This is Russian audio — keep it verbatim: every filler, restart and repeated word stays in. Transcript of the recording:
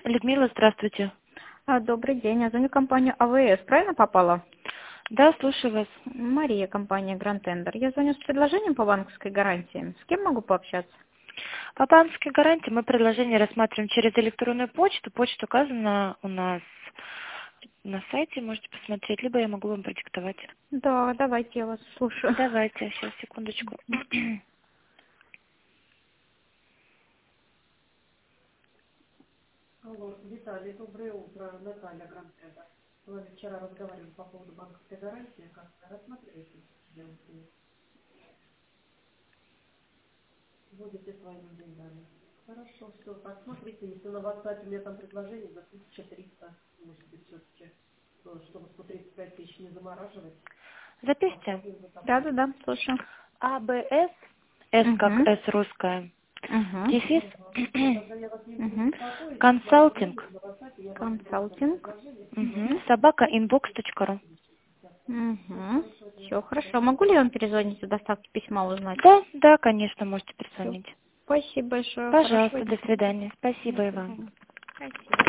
Людмила, здравствуйте. А, Добрый день, я звоню компанию А В С, правильно попала? Да, слушаю вас. Мария, компания Grand Tender. Я звоню с предложением по банковской гарантии. С кем могу пообщаться? По банковской гарантии мы предложение рассматриваем через электронную почту. Почта указана у нас на сайте, можете посмотреть, либо я могу вам продиктовать. Да, давайте, я вас слушаю. Давайте, сейчас, секундочку. Алло, Виталий, доброе утро. Наталья Грантеда. С вами вчера разговаривали по поводу банковской гарантии. Как вы рассмотрели эти клиенты? Будете своими деньгами. Хорошо, все. Так, смотрите, если на WhatsApp у меня там предложение за тысячу триста, может быть, все-таки, чтобы сто тридцать пять тысяч не замораживать. Запишите. Да, да, да, слушаю. А Б С, С как Угу. С русская, Угу. дефис, Тогда я вас не буду Угу. беспокоить. консалтинг, На WhatsApp я вам Консалтинг. предложение. мгм, собака инбокс точка ру. Угу. Все, хорошо. Могу ли я вам перезвонить о доставке письма узнать? Да, да, конечно, можете Все. перезвонить. Спасибо большое. Хорошего Пожалуйста, дня. до свидания. До Спасибо и вам. свидания. Спасибо.